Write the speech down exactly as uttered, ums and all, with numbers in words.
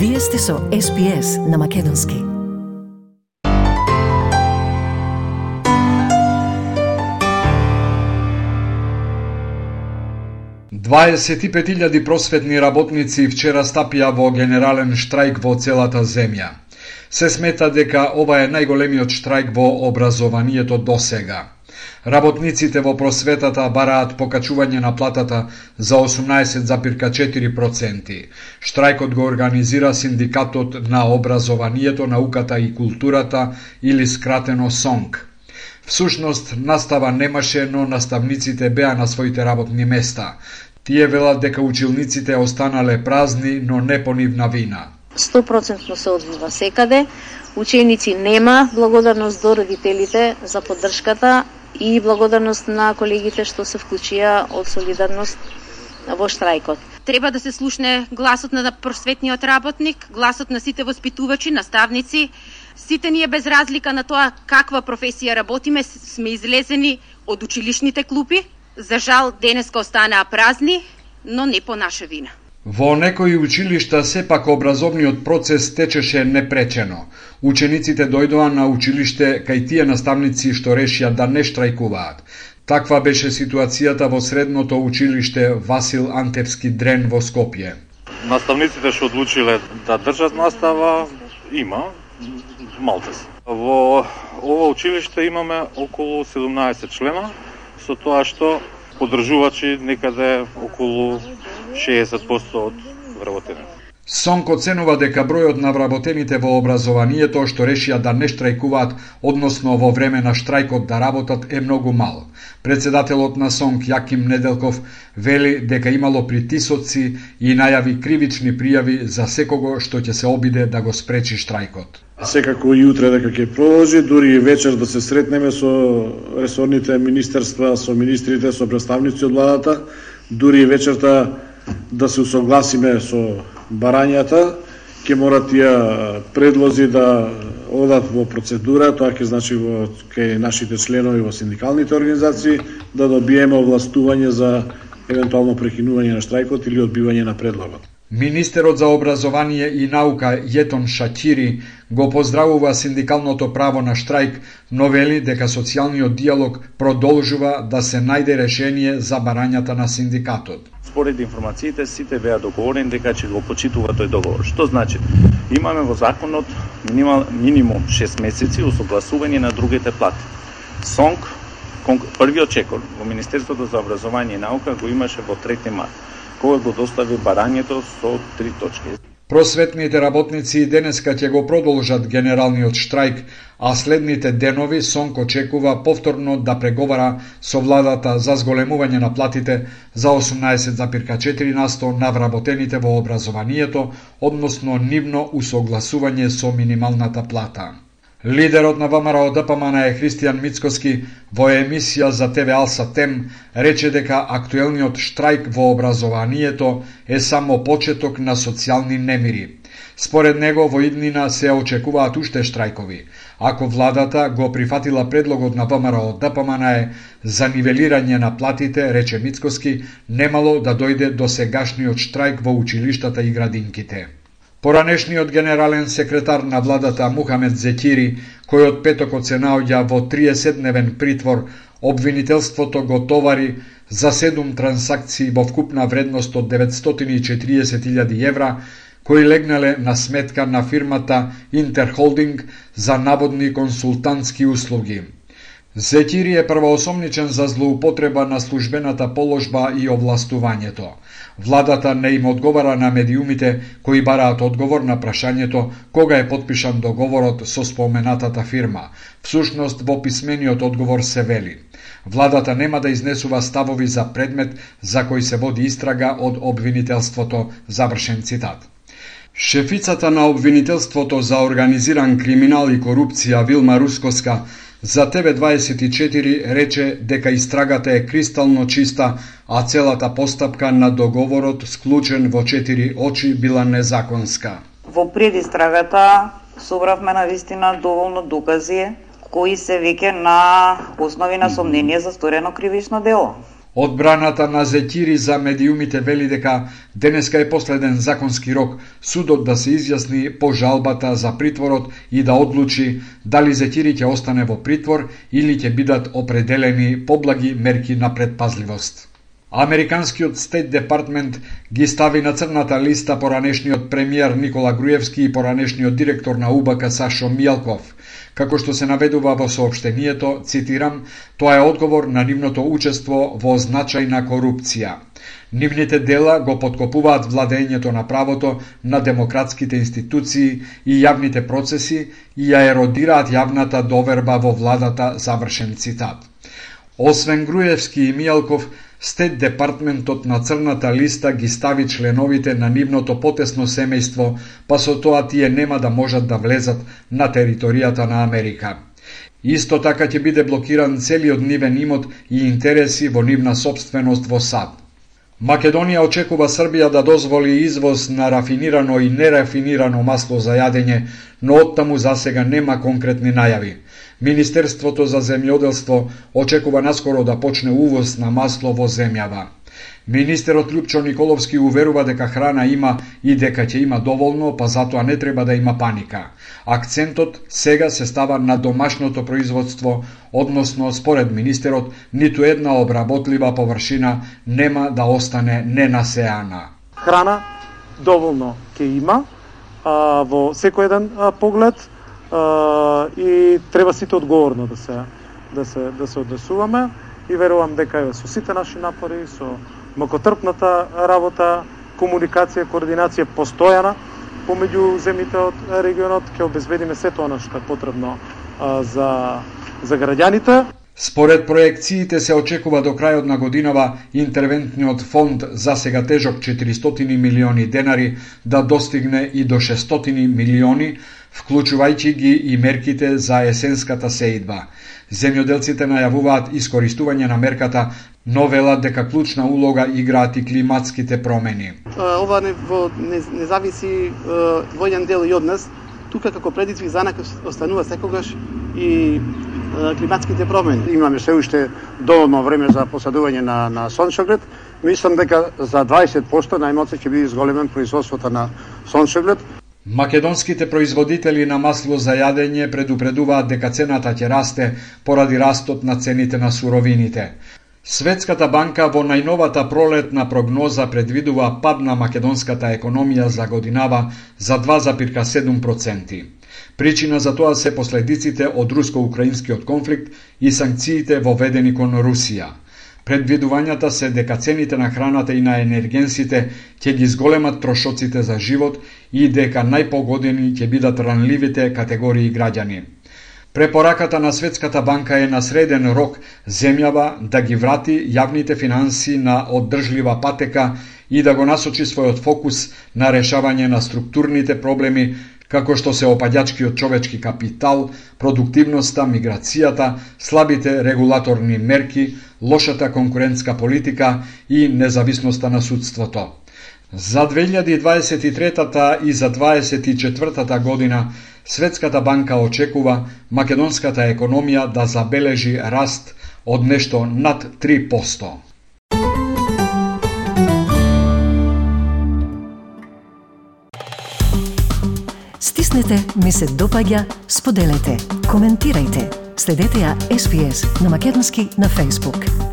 Вие сте со Ес Би Ес на Македонски. дваесет и пет илјади просветни работници вчера стапија во генерален штрајк во целата земја. Се смета дека ова е најголемиот штрајк во образованието досега. Работниците во просветата бараат покачување на платата за осумнаесет запирка четири проценти. Штрајкот го организира Синдикатот на образованието, науката и културата, или скратено СОНК. Всушност, настава немаше, но наставниците беа на своите работни места. Тие велат дека училниците останале празни, но не по нивна вина. сто проценти се одвива секаде. Ученици нема, благодарност до родителите за поддршката и благодарност на колегите што се вклучија од солидарност во штрајкот. Треба да се слушне гласот на просветниот работник, гласот на сите воспитувачи, наставници. Сите ние без разлика на тоа каква професија работиме сме излезени од училишните клупи. За жал денеска останаа празни, но не по наша вина. Во некои училишта сепак образовниот процес течеше непречено. Учениците дојдоа на училиште кај тие наставници што решија да не штрајкуваат. Таква беше ситуацијата во средното училиште Васил Антевски Дрен во Скопје. Наставниците што одлучиле да држат настава има малце. Во ова училиште имаме околу седумнаесет члена, со тоа што поддржувачи некаде околу шеесет проценти од вработените. СОНК оценува дека бројот на вработените во образованието што решија да не штрајкуваат, односно во време на штрајкот да работат, е многу мал. Председателот на СОНК Јаким Неделков вели дека имало притисоци и најави кривични пријави за секого што ќе се обиде да го спречи штрајкот. Секако и утре дека ќе продолжи, дури и вечер да се сретнеме со ресорните министерства, со министрите, со представници од владата, дури и вечерта да се усогласиме со барањата, ќе мора тие предлози да одат во процедура, тоа ќе значи во кај нашите членови во синдикалните организации, да добиеме овластување за евентуално прекинување на штрајкот или одбивање на предлогот. Министерот за образование и наука Јетон Шакири го поздравува синдикалното право на штрајк, но вели дека социјалниот диалог продолжува да се најде решение за барањата на синдикатот. Според информациите, сите беа договорени дека ќе го почитува тој договор. Што значи? Имаме во законот минимум, минимум шест месеци усогласување на другите плати. СОНК, првиот чекор во Министерството за образование и наука го имаше во трети март, кога го достави барањето со три точки. Просветните работници денеска ќе го продолжат генералниот штрајк, а следните денови СОНК очекува повторно да преговара со владата за зголемување на платите за осумнаесет запирка четири насто на вработените во образованието, односно нивно усогласување со минималната плата. Лидерот на ВМРО Д П М Н е Христијан Мицкоски во емисија за Те Ве Алса Тем рече дека актуелниот штрајк во образованието е само почеток на социјални немири. Според него во иднина се очекуваат уште штрајкови. Ако владата го прифатила предлогот на ВМРО Д П М Н е за нивелирање на платите, рече Мицкоски, немало да дојде до сегашниот штрајк во училиштата и градинките. Поранешниот генерален секретар на владата Мухамед Зекири, кој од петокот се наоѓа во триесетдневен притвор, обвинителството го товари за седум трансакции во вкупна вредност од деветстотини и четириесет илјади евра, кои легнале на сметка на фирмата Интерхолдинг за наводни консултантски услуги. Зекири е првоосомничен за злоупотреба на службената положба и овластувањето. Владата не им одговара на медиумите кои бараат одговор на прашањето кога е подпишан договорот со споменатата фирма. Всушност во писмениот одговор се вели: владата нема да изнесува ставови за предмет за кој се води истрага од обвинителството, завршен цитат. Шефицата на обвинителството за организиран криминал и корупција Вилма Рускоска за Те Ве дваесет и четири рече дека истрагата е кристално чиста, а целата постапка на договорот склучен во четири очи била незаконска. Во предистрагата собравме на вистина доволно докази кои се веќе на основи на сомнение за сторено кривично дело. Одбраната на Зетири за медиумите вели дека денеска е последен законски рок судот да се изјасни по жалбата за притворот и да одлучи дали Зетири ќе остане во притвор или ќе бидат определени поблаги мерки на предпазливост. Американскиот Стейт Департмент ги стави на црната листа поранешниот премиер Никола Груевски и поранешниот директор на У Б К Сашо Мијалков. Како што се наведува во соопштението, цитирам, тоа е одговор на нивното учество во значајна корупција. Нивните дела го поткопуваат владењето на правото, на демократските институции и јавните процеси и ја еродираат јавната доверба во владата, завршен цитат. Освен Груевски и Мијалков, Стейт Департментот на црната листа ги стави членовите на нивното потесно семејство, па со тоа тие нема да можат да влезат на територијата на Америка. Исто така ќе биде блокиран целиот нивен имот и интереси во нивна собственост во САД. Македонија очекува Србија да дозволи извоз на рафинирано и нерафинирано масло за јадење, но оттаму засега нема конкретни најави. Министерството за земјоделство очекува наскоро да почне увоз на масло во земјава. Министерот Љупчо Николовски уверува дека храна има и дека ќе има доволно, па затоа не треба да има паника. Акцентот сега се става на домашното производство, односно според министерот ниту една обработлива површина нема да остане ненасеана. Храна доволно ќе има а, во секој еден а, поглед а, и треба сите одговорно да се да се да се однесуваме и верувам дека со сите наши напори, со макотрпната работа, комуникација, координација постојана помеѓу земјите од регионот ќе обезбедиме сето она што е потребно а, за за граѓаните. Според проекциите се очекува до крајот на годинава интервентниот фонд, за сега тежок четиристотини милиони денари, да достигне и до шестстотини милиони, вклучувајќи ги и мерките за есенската сеидба. Земјоделците најавуваат искористување на мерката, но велат дека клучна улога играат и климатските промени. Ова не, во, не, не зависи војен дел и од нас. Тука како предизвик за нас останува секогаш и климатските промени. Имаме се уште доволно време за посадување на, на сончоглед. Мислам дека за дваесет проценти најмалку ќе биде зголемен производството на сончоглед. Македонските производители на масло за јадење предупредуваат дека цената ќе расте поради растот на цените на суровините. Светската банка во најновата пролетна прогноза предвидува пад на македонската економија за годинава за два зарез седум проценти. Причина за тоа се последиците од руско-украинскиот конфликт и санкциите воведени кон Русија. Предвидувањата се дека цените на храната и на енергенсите ќе ги зголемат трошоците за живот и дека најпогодени ќе бидат ранливите категории граѓани. Препораката на Светската банка е на среден рок земјава да ги врати јавните финанси на оддржлива патека и да го насочи својот фокус на решавање на структурните проблеми, како што се опаѓачкиот човечки капитал, продуктивноста, миграцијата, слабите регулаторни мерки, лошата конкурентска политика и независноста на судството. За две илјади дваесет и трета и за дваесет и четвртата година Светската банка очекува македонската економија да забележи раст од нешто над три проценти. Стиснете, ми се допаѓа, споделете, коментирајте. Следете ја Ес Би Ес на македонски на Facebook.